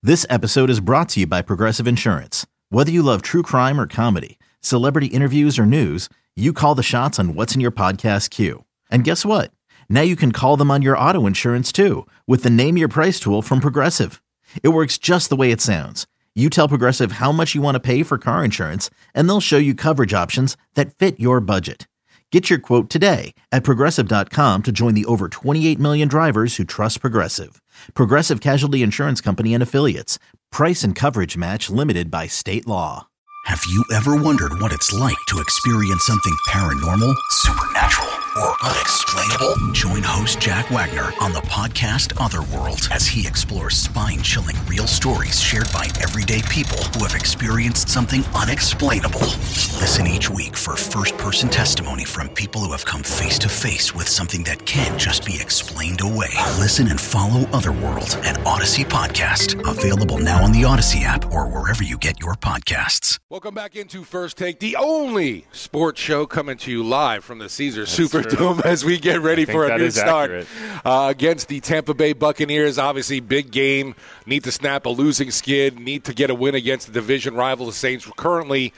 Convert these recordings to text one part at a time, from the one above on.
This episode is brought to you by Progressive Insurance. Whether you love true crime or comedy, celebrity interviews or news, you call the shots on what's in your podcast queue. And guess what? Now you can call them on your auto insurance too with the Name Your Price tool from Progressive. It works just the way it sounds. You tell Progressive how much you want to pay for car insurance, and they'll show you coverage options that fit your budget. Get your quote today at Progressive.com to join the over 28 million drivers who trust Progressive. Progressive Casualty Insurance Company and Affiliates. Price and coverage match limited by state law. Have you ever wondered what it's like to experience something paranormal, supernatural, or unexplainable? Join host Jack Wagner on the podcast Otherworld as he explores spine-chilling real stories shared by everyday people who have experienced something unexplainable. Listen each week for first-person testimony from people who have come face-to-face with something that can't just be explained away. Listen and follow Otherworld, an Odyssey podcast. Available now on the Odyssey app or wherever you get your podcasts. Welcome back into First Take, the only sports show coming to you live from the Caesars Superdome as we get ready for a new start against the Tampa Bay Buccaneers. Obviously, big game. Need to snap a losing skid. Need to get a win against the division rival, the Saints. Currently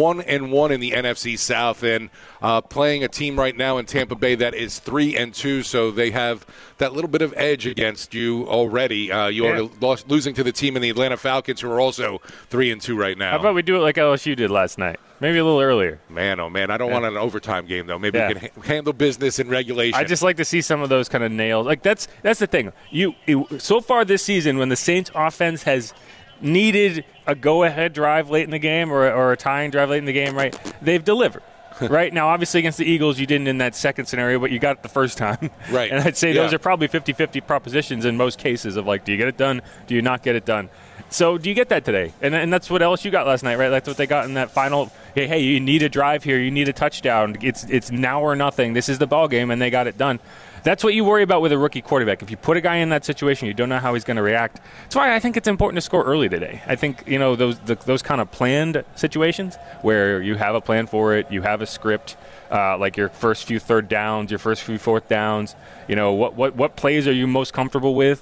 1-1 in the NFC South, and playing a team right now in Tampa Bay that is 3-2. So they have that little bit of edge against you already. Already losing to the team in the Atlanta Falcons, who are also 3-2 right now. How about we do it like LSU did last night? Maybe a little earlier. Man, oh man, I don't want an overtime game though. Maybe we can handle business in regulation. I just like to see some of those kind of nails. Like that's the thing. So far this season, when the Saints offense has needed a go-ahead drive late in the game or a tying drive late in the game, right? They've delivered. Right now, obviously against the Eagles, you didn't in that second scenario, but you got it the first time. Right. And I'd say those are probably 50-50 propositions in most cases of like, do you get it done? Do you not get it done? So do you get that today? And that's what LSU got last night, right? That's what they got in that final. Hey, you need a drive here. You need a touchdown. It's now or nothing. This is the ball game, and they got it done. That's what you worry about with a rookie quarterback. If you put a guy in that situation, you don't know how he's going to react. That's why I think it's important to score early today. I think those kind of planned situations where you have a plan for it, you have a script, like your first few third downs, your first few fourth downs. What plays are you most comfortable with?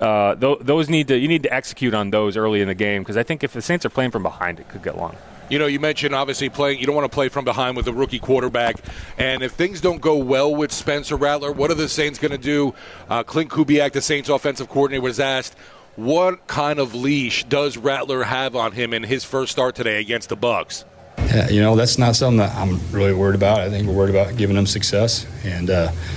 You need to execute on those early in the game, because I think if the Saints are playing from behind, it could get long. You mentioned obviously you don't want to play from behind with a rookie quarterback. And if things don't go well with Spencer Rattler, what are the Saints going to do? Clint Kubiak, the Saints offensive coordinator, was asked, what kind of leash does Rattler have on him in his first start today against the Bucs? Yeah, that's not something that I'm really worried about. I think we're worried about giving him success. And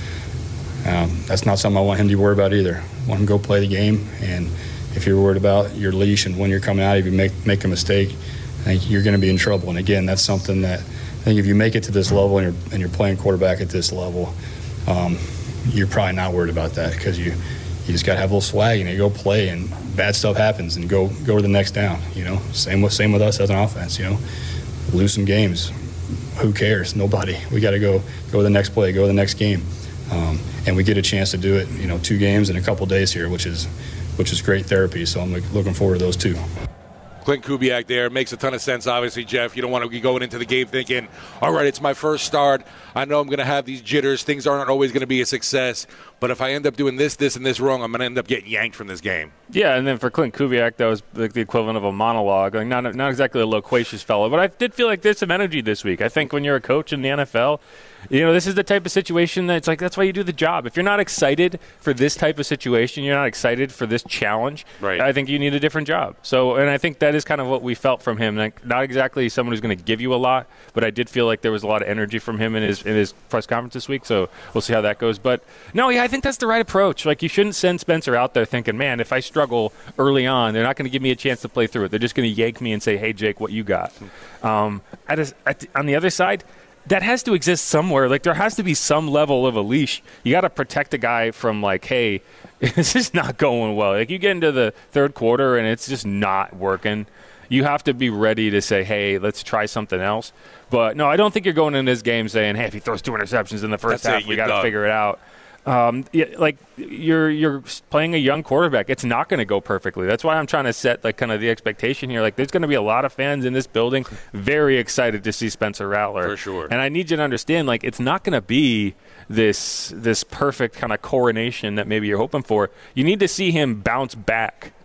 that's not something I want him to worry about either. I want him to go play the game. And if you're worried about your leash and when you're coming out, if you make a mistake, I think you're going to be in trouble. And again, that's something that I think if you make it to this level and you're playing quarterback at this level, you're probably not worried about that, because you just got to have a little swag and you go play, and bad stuff happens, and go to the next down. Same with us as an offense. Lose some games, who cares? Nobody. We got to go to the next play, go to the next game, and we get a chance to do it. 2 games in a couple days here, which is great therapy. So I'm looking forward to those 2. Clint Kubiak there makes a ton of sense, obviously, Jeff. You don't want to be going into the game thinking, all right, it's my first start. I know I'm going to have these jitters. Things aren't always going to be a success. But if I end up doing this, and this wrong, I'm going to end up getting yanked from this game. Yeah, and then for Clint Kubiak, that was like the equivalent of a monologue. Like not exactly a loquacious fellow, but I did feel like there's some energy this week. I think when you're a coach in the NFL, this is the type of situation that's why you do the job. If you're not excited for this type of situation, you're not excited for this challenge, right, I think you need a different job. So, and I think that is kind of what we felt from him. Like, not exactly someone who's going to give you a lot, but I did feel like there was a lot of energy from him in his press conference this week. So we'll see how that goes. But no, I think that's the right approach. Like, you shouldn't send Spencer out there thinking, man, if I struggle early on, they're not going to give me a chance to play through it. They're just going to yank me and say, hey, Jake, what you got? On the other side, that has to exist somewhere. Like, there has to be some level of a leash. You got to protect a guy from, like, hey, this is not going well. Like, you get into the third quarter and it's just not working. You have to be ready to say, hey, let's try something else. But, no, I don't think you're going in this game saying, hey, if he throws 2 interceptions in the first half, we got to figure it out. You're playing a young quarterback. It's not going to go perfectly. That's why I'm trying to set like kind of the expectation here. Like, there's going to be a lot of fans in this building very excited to see Spencer Rattler. For sure. And I need you to understand, like, it's not going to be this perfect kind of coronation that maybe you're hoping for. You need to see him bounce back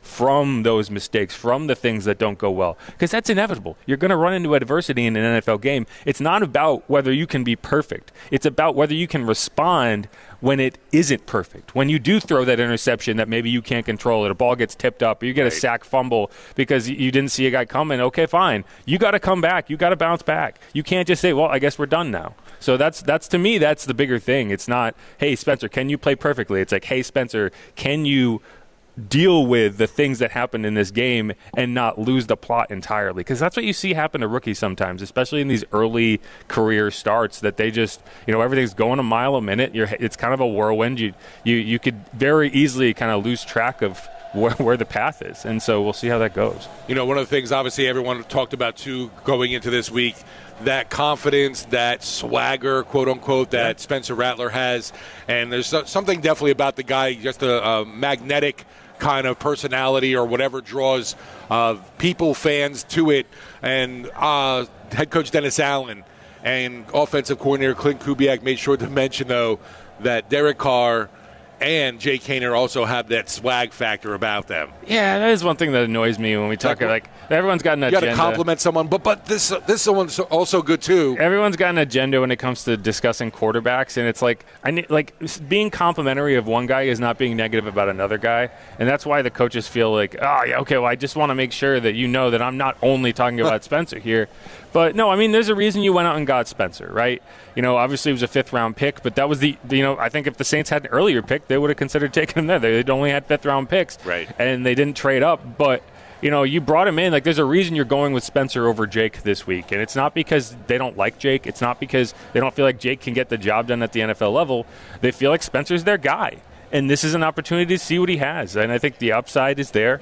from those mistakes, from the things that don't go well, because that's inevitable. You're going to run into adversity in an NFL game. It's not about whether you can be perfect. It's about whether you can respond when it isn't perfect. When you do throw that interception that maybe you can't control it, a ball gets tipped up, or you get a sack fumble because you didn't see a guy coming, okay, fine. You got to come back. You got to bounce back. You can't just say, well, I guess we're done now. So that's to me, that's the bigger thing. It's not, hey, Spencer, can you play perfectly? It's like, hey, Spencer, can you deal with the things that happen in this game and not lose the plot entirely? Because that's what you see happen to rookies sometimes, especially in these early career starts, that they just, everything's going a mile a minute. It's kind of a whirlwind. You could very easily kind of lose track of where the path is. And so we'll see how that goes. One of the things, obviously, everyone talked about, too, going into this week, that confidence, that swagger, quote-unquote, that Spencer Rattler has. And there's something definitely about the guy, just a magnetic kind of personality or whatever draws people, fans to it. And head coach Dennis Allen and offensive coordinator Clint Kubiak made sure to mention, though, that Derek Carr and Jay Kaner also have that swag factor about them. Yeah, that is one thing that annoys me when we talk like everyone's got an agenda. You got to compliment someone, but this one's also good too. Everyone's got an agenda when it comes to discussing quarterbacks, and it's like being complimentary of one guy is not being negative about another guy, and that's why the coaches feel like, oh yeah, okay, well I just want to make sure that that I'm not only talking about Spencer here. But no, there's a reason you went out and got Spencer, right? Obviously it was a 5th-round pick, but that was I think if the Saints had an earlier pick, they would have considered taking him there. They'd only had 5th-round picks, right? And they didn't trade up. But, you brought him in. Like, there's a reason you're going with Spencer over Jake this week. And it's not because they don't like Jake. It's not because they don't feel like Jake can get the job done at the NFL level. They feel like Spencer's their guy. And this is an opportunity to see what he has. And I think the upside is there.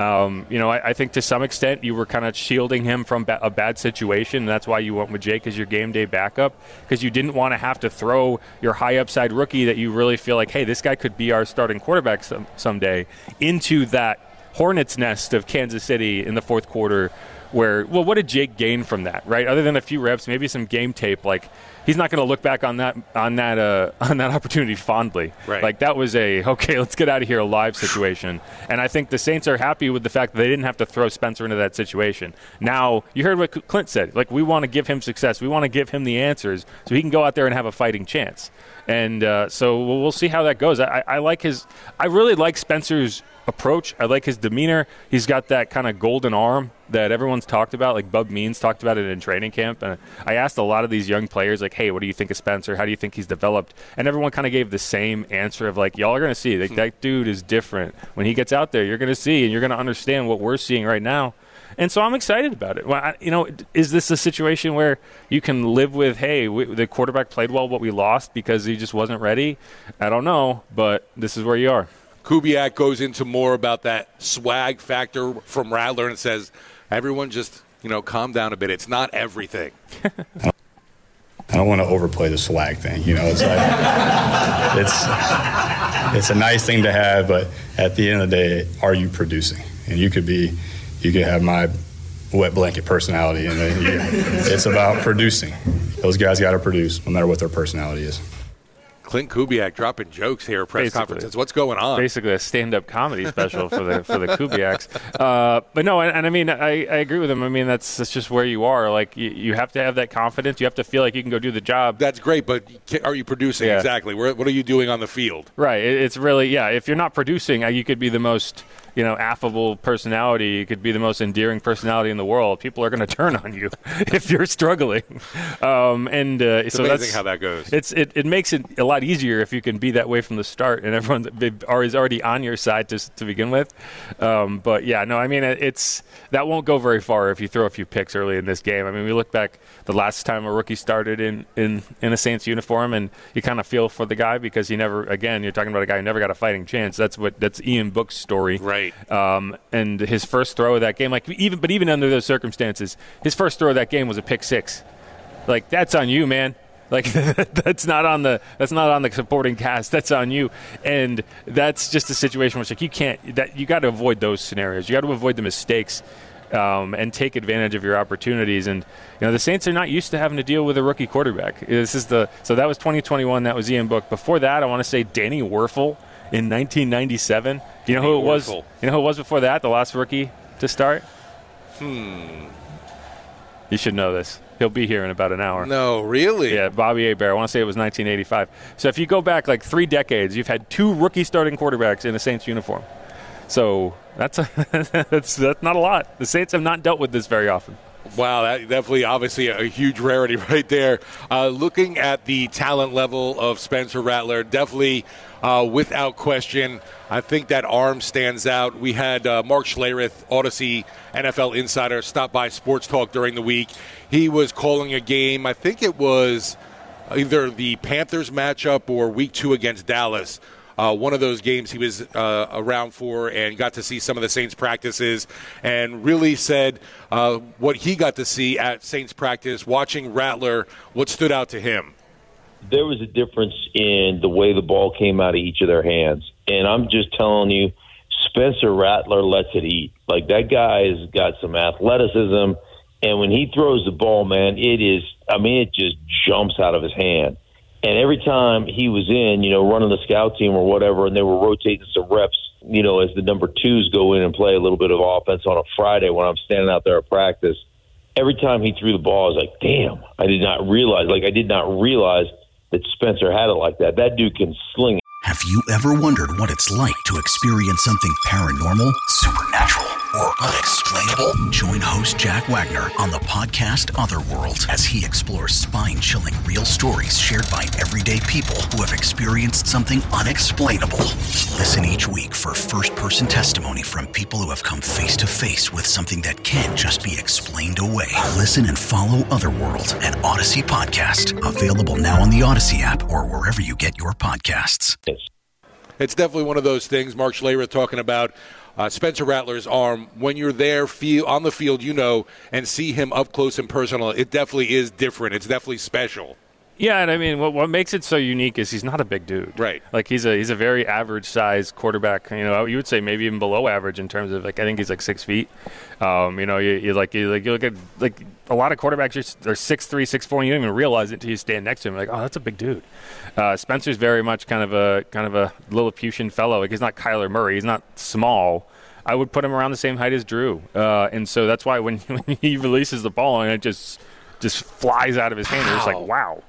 I think to some extent you were kind of shielding him from a bad situation, and that's why you went with Jake as your game day backup, because you didn't want to have to throw your high upside rookie that you really feel like, hey, this guy could be our starting quarterback someday, into that hornet's nest of Kansas City in the fourth quarter where, well, what did Jake gain from that, right? Other than a few reps, maybe some game tape, like he's not going to look back on that opportunity fondly. Right. Like that was okay, let's get out of here alive situation. And I think the Saints are happy with the fact that they didn't have to throw Spencer into that situation. Now, you heard what Clint said. Like, we want to give him success. We want to give him the answers so he can go out there and have a fighting chance. And so we'll see how that goes. I really like Spencer's approach. I like his demeanor. He's got that kind of golden arm that everyone's talked about, like Bub Means talked about it in training camp. And I asked a lot of these young players, like, hey, what do you think of Spencer? How do you think he's developed? And everyone kind of gave the same answer of, like, y'all are going to see. Like, that dude is different. When he gets out there, you're going to see, and you're going to understand what we're seeing right now. And so I'm excited about it. Well, is this a situation where you can live with, hey, the quarterback played well, but we lost because he just wasn't ready? I don't know, but this is where you are. Kubiak goes into more about that swag factor from Rattler and says, everyone just, calm down a bit. It's not everything. I don't want to overplay the swag thing. It's like it's a nice thing to have, but at the end of the day, are you producing? And you could have my wet blanket personality, and it's about producing. Those guys got to produce, no matter what their personality is. Clint Kubiak dropping jokes here at press conferences. What's going on? Basically a stand-up comedy special for the Kubiaks. But no, and I agree with him. That's just where you are. Like, you have to have that confidence. You have to feel like you can go do the job. That's great, but are you producing? Yeah. Exactly? What are you doing on the field? Right. It's really, if you're not producing, you could be the most affable personality. You could be the most endearing personality in the world. People are going to turn on you if you're struggling. It's so amazing how that goes. It makes it a lot easier if you can be that way from the start, and everyone is already on your side to begin with. But yeah, no, it's that won't go very far if you throw a few picks early in this game. We look back the last time a rookie started in a Saints uniform, and you kind of feel for the guy because he never. Again, you're talking about a guy who never got a fighting chance. That's Ian Book's story. Right. And his first throw of that game, even under those circumstances, his first throw of that game was a pick six. Like, that's on you, man. Like, that's not on the supporting cast. That's on you. And that's just a situation which, like, you got to avoid those scenarios. You got to avoid the mistakes and take advantage of your opportunities. And the Saints are not used to having to deal with a rookie quarterback. So that was 2021. That was Ian Book. Before that, I want to say Danny Werfel in 1997. You know who it was? You know who it was before that? The last rookie to start. You should know this. He'll be here in about an hour. No, really? Yeah, Bobby Hebert. I want to say it was 1985. So if you go back like 3 decades, you've had 2 rookie starting quarterbacks in a Saints uniform. So that's not a lot. The Saints have not dealt with this very often. Wow, that definitely, obviously, a huge rarity right there. Looking at the talent level of Spencer Rattler, definitely, without question, I think that arm stands out. We had Mark Schlereth, Odyssey NFL insider, stop by Sports Talk during the week. He was calling a game, I think it was either the Panthers matchup or Week 2 against Dallas. One of those games he was around for and got to see some of the Saints practices and really said what he got to see at Saints practice, watching Rattler, what stood out to him. There was a difference in the way the ball came out of each of their hands. And I'm just telling you, Spencer Rattler lets it eat. Like, that guy's got some athleticism. And when he throws the ball, man, it just jumps out of his hand. And every time he was in, running the scout team or whatever, and they were rotating some reps, as the number 2s go in and play a little bit of offense on a Friday when I'm standing out there at practice, every time he threw the ball, I was like, damn, I did not realize that Spencer had it like that. That dude can sling it. Have you ever wondered what it's like to experience something paranormal, supernatural, or unexplainable? Join host Jack Wagner on the podcast Otherworld as he explores spine-chilling real stories shared by everyday people who have experienced something unexplainable. Listen each week for first-person testimony from people who have come face-to-face with something that can't just be explained away. Listen and follow Otherworld, an Odyssey podcast. Available now on the Odyssey app or wherever you get your podcasts. It's definitely one of those things. Mark Schlereth talking about Spencer Rattler's arm. When you're there on the field, and see him up close and personal, it definitely is different. It's definitely special. Yeah, and I mean, what makes it so unique is he's not a big dude. Right. Like, he's a very average-sized quarterback. You would say maybe even below average in terms of, I think he's like 6 feet. You look at, a lot of quarterbacks are 6'3", 6'4", and you don't even realize it until you stand next to him. Like, oh, that's a big dude. Spencer's very much kind of a Lilliputian fellow. Like, he's not Kyler Murray. He's not small. I would put him around the same height as Drew. And so that's why when he releases the ball and it just flies out of his hand, it's like, wow.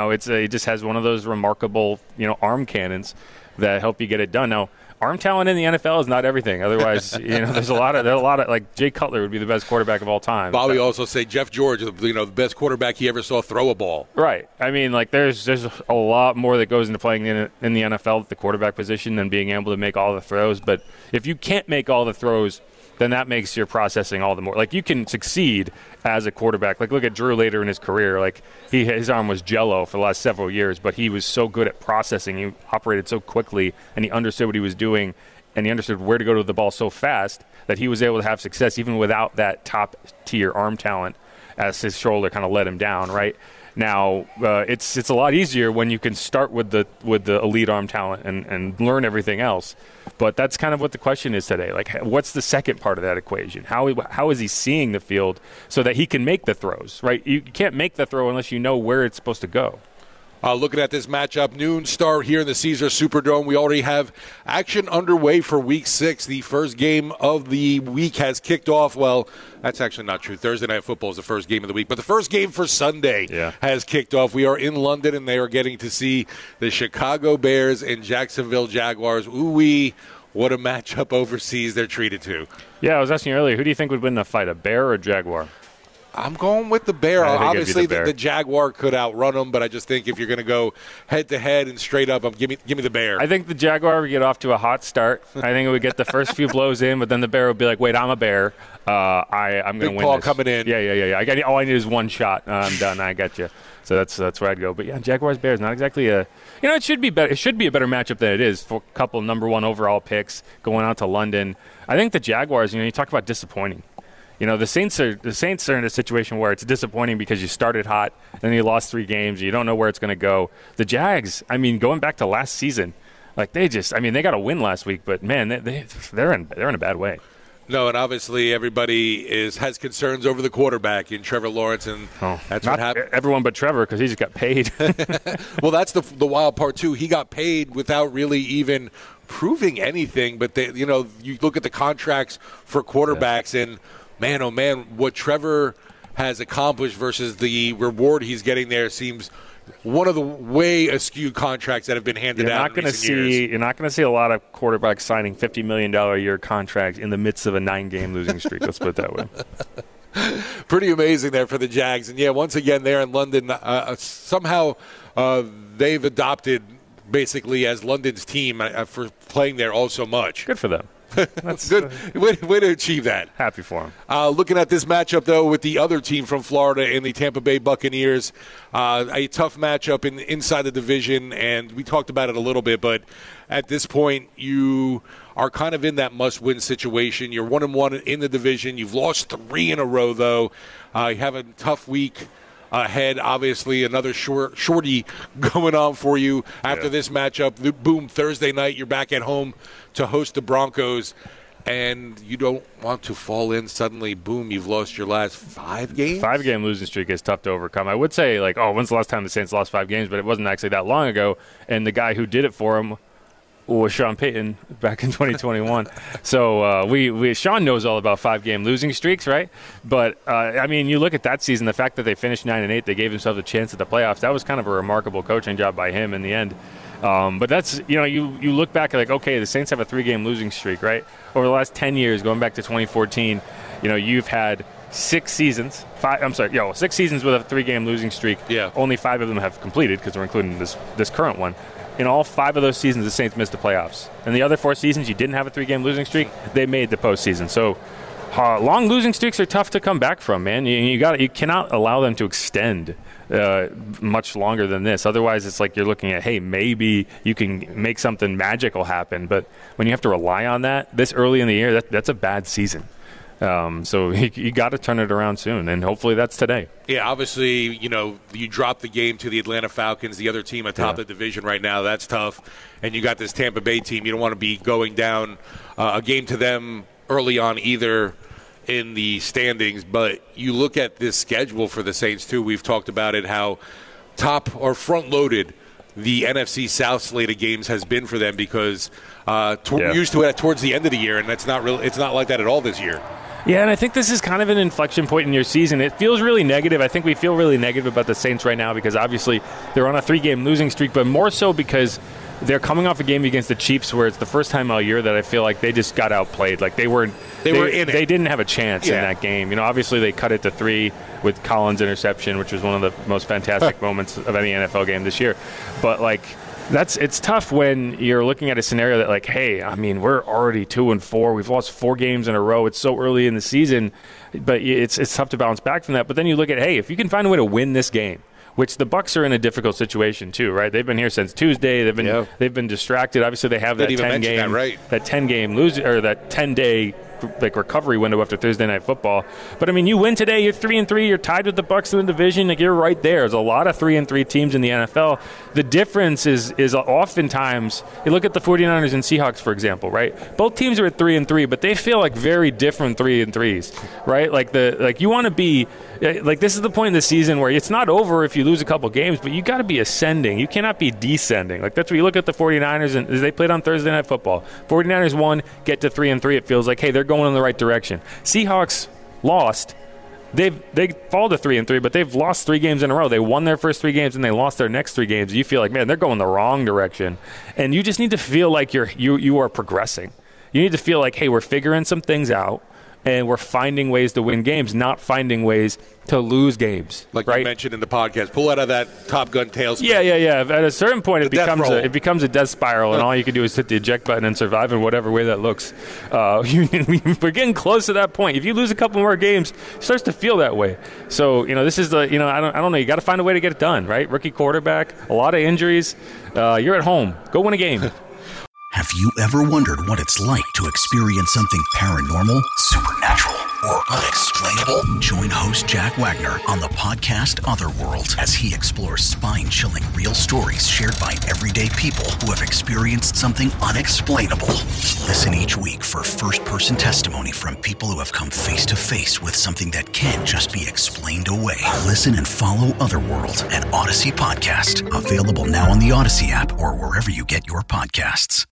It just has one of those remarkable, arm cannons that help you get it done. Now, arm talent in the NFL is not everything. Otherwise, there's a lot of like Jay Cutler would be the best quarterback of all time. Bobby also say Jeff George, the best quarterback he ever saw throw a ball. Right. I mean, like there's a lot more that goes into playing in the NFL at the quarterback position than being able to make all the throws. But if you can't make all the throws, then that makes your processing all the more. Like, you can succeed as a quarterback. Like, look at Drew later in his career. Like, his arm was jello for the last several years, but he was so good at processing. He operated so quickly, and he understood what he was doing, and he understood where to go to the ball so fast that he was able to have success even without that top-tier arm talent as his shoulder kind of let him down, right? Now, it's a lot easier when you can start with the elite arm talent and learn everything else. But that's kind of what the question is today. Like, what's the second part of that equation? How is he seeing the field so that he can make the throws, right? You can't make the throw unless you know where it's supposed to go. Looking at this matchup, noon start here in the Caesars Superdome. We already have action underway for Week 6. The first game of the week has kicked off. Well, that's actually not true. Thursday Night Football is the first game of the week. But the first game for Sunday has kicked off. We are in London, and they are getting to see the Chicago Bears and Jacksonville Jaguars. Ooh-wee, what a matchup overseas they're treated to. Yeah, I was asking earlier, who do you think would win the fight, a Bear or a Jaguar? I'm going with the Bear. Obviously, the Jaguar could outrun them, but I just think if you're going to go head-to-head and straight up, give me the Bear. I think the Jaguar would get off to a hot start. I think it would get the first few blows in, but then the Bear would be like, wait, I'm a Bear. I'm going to win Big Paul this. coming in. Yeah. All I need is one shot. I'm done. I got you. So that's where I'd go. But, yeah, Jaguars-Bears, not exactly it should be better. It should be a better matchup than it is for a couple number one overall picks going out to London. I think the Jaguars, you talk about disappointing. The Saints are in a situation where it's disappointing because you started hot, then you lost 3 games, you don't know where it's going to go. The Jags, going back to last season, like they got a win last week, but man, they're in a bad way. No, and obviously everybody has concerns over the quarterback in Trevor Lawrence, and that's what happened. Everyone but Trevor, because he just got paid. Well, that's the wild part too. He got paid without really even proving anything. But you look at the contracts for quarterbacks, and man, oh man, what Trevor has accomplished versus the reward he's getting there seems one of the way askew contracts that have been handed out in recent years. You're not going to see a lot of quarterbacks signing $50 million a year contracts in the midst of a 9-game losing streak. Let's put it that way. Pretty amazing there for the Jags. And, once again, there in London, somehow they've adopted basically as London's team for playing there all so much. Good for them. That's good. Way to achieve that. Happy for him. Looking at this matchup, though, with the other team from Florida and the Tampa Bay Buccaneers, a tough matchup inside the division, and we talked about it a little bit, but at this point, you are kind of in that must-win situation. You're 1-1 in the division. You've lost 3 in a row, though. You have a tough week ahead. Obviously, another shorty going on for you after this matchup. Boom, Thursday night, you're back at home to host the Broncos, and you don't want to fall in suddenly. Boom, you've lost your last 5 games. 5-game losing streak is tough to overcome. I would say, when's the last time the Saints lost 5 games? But it wasn't actually that long ago, and the guy who did it for him was Sean Payton back in 2021. So Sean knows all about 5-game losing streaks, right? But, you look at that season, the fact that they finished 9-8, they gave themselves a chance at the playoffs. That was kind of a remarkable coaching job by him in the end. But that's, you look back at okay, the Saints have a 3-game losing streak, right? Over the last 10 years, going back to 2014, you've had 6 seasons. 6 seasons with a 3-game losing streak. Yeah. Only 5 of them have completed because we're including this current one. In all 5 of those seasons, the Saints missed the playoffs. And the other 4 seasons, you didn't have a 3-game losing streak. They made the postseason. So long losing streaks are tough to come back from, man. You cannot allow them to extend much longer than this. Otherwise, it's like you're looking at, hey, maybe you can make something magical happen. But when you have to rely on that this early in the year, that's a bad season. So you got to turn it around soon, and hopefully that's today. Yeah, obviously, you dropped the game to the Atlanta Falcons, the other team atop the division right now. That's tough. And you got this Tampa Bay team. You don't want to be going down a game to them early on either in the standings. But you look at this schedule for the Saints, too. We've talked about it, how top or front-loaded the NFC South slate of games has been for them because used to it towards the end of the year, and it's not like that at all this year. Yeah, and I think this is kind of an inflection point in your season. It feels really negative. I think we feel really negative about the Saints right now because obviously they're on a 3-game losing streak, but more so because they're coming off a game against the Chiefs where it's the first time all year that I feel like they just got outplayed. Like they didn't have a chance in that game. Obviously they cut it to 3 with Collins' interception, which was one of the most fantastic moments of any NFL game this year. But it's tough when you're looking at a scenario that hey, we're already 2-4. We've lost 4 games in a row. It's so early in the season, but it's tough to bounce back from that. But then you look at, hey, if you can find a way to win this game, which the Bucs are in a difficult situation too, right? They've been here since Tuesday. They've been distracted. Obviously, they have that 10-day recovery window after Thursday Night Football. But you win today, you're 3-3, you're tied with the Bucs in the division, you're right there. There's a lot of 3-3 teams in the NFL. The difference is oftentimes, you look at the 49ers and Seahawks, for example, right? Both teams are at 3-3, but they feel like very different 3-3s, right? You want to be this is the point in the season where it's not over if you lose a couple games, but you got to be ascending. You cannot be descending. That's where you look at the 49ers, and they played on Thursday Night Football. 49ers won, get to 3-3. It feels like, hey, they're going in the right direction. Seahawks lost. They fall to 3-3, but they've lost 3 games in a row. They won their first 3 games and they lost their next 3 games. You feel like, man, they're going the wrong direction, and you just need to feel like you are progressing. You need to feel like, hey, we're figuring some things out, and we're finding ways to win games, not finding ways to lose games. Like right? you mentioned in the podcast, pull out of that Top Gun tailspin. Yeah. At a certain point, it becomes a death spiral, and all you can do is hit the eject button and survive in whatever way that looks. We're getting close to that point. If you lose a couple more games, it starts to feel that way. So, this is I don't know. You got to find a way to get it done, right? Rookie quarterback, a lot of injuries. You're at home. Go win a game. Have you ever wondered what it's like to experience something paranormal, supernatural, or unexplainable? Join host Jack Wagner on the podcast Otherworld as he explores spine-chilling real stories shared by everyday people who have experienced something unexplainable. Listen each week for first-person testimony from people who have come face-to-face with something that can't just be explained away. Listen and follow Otherworld, an Odyssey podcast. Available now on the Odyssey app or wherever you get your podcasts.